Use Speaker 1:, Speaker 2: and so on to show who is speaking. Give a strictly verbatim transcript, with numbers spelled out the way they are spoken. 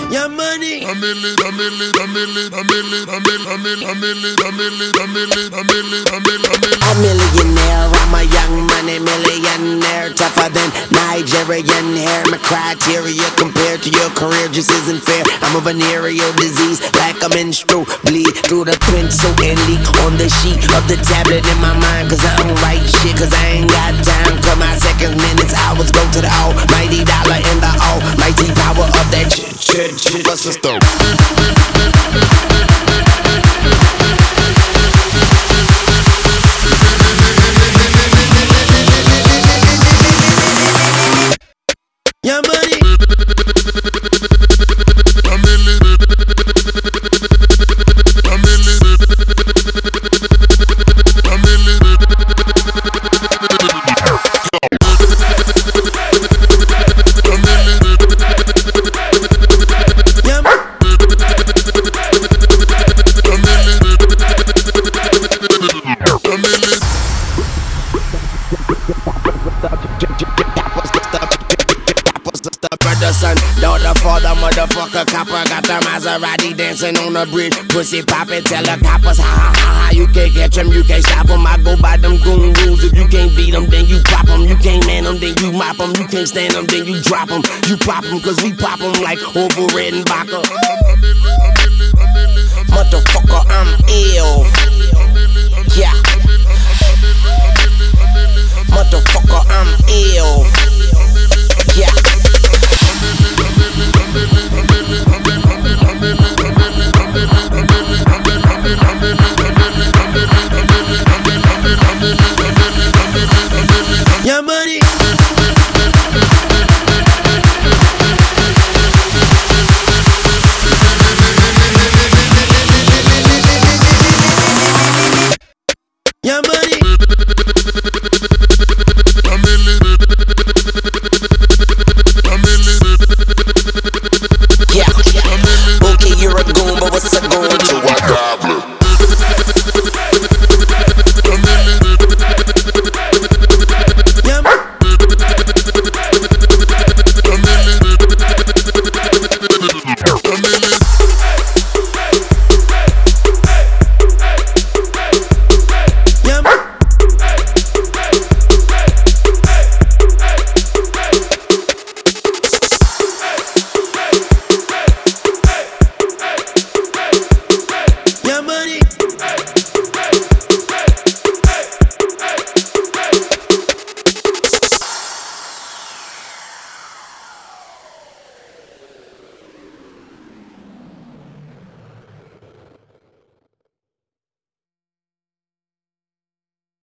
Speaker 1: Your money.
Speaker 2: A milli, a milli, a milli, a milli, a milli, a milli, a milli, a milli, a milli, a milli, a milli, a milli.
Speaker 1: A millionaire, I'm a young money millionaire, tougher than Nigerian hair. My criteria compared to your career just isn't fair. I'm a venereal disease, like a menstrual bleed through the pencil and leak on the sheet of the tablet in my mind. Cause I don't write shit, cause I ain't got time. Cause my seconds, minutes, hours go to the almighty dollar and the almighty power of that shit, shit, shit. What's the story? Your money.
Speaker 2: A milli, a milli, a milli.
Speaker 1: Son, daughter, father, motherfucker, copper. Got the Maserati dancing on the bridge. Pussy poppin', tell the coppers, ha ha ha ha. You can't catch them, you can't stop them. I go by them goon rules. If you can't beat them, then you pop them. You can't man them, then you mop them. You can't stand them, then you drop them. You pop them, cause we pop them like over red and vodka. Motherfucker, I'm ill. Yeah. Motherfucker, I'm ill.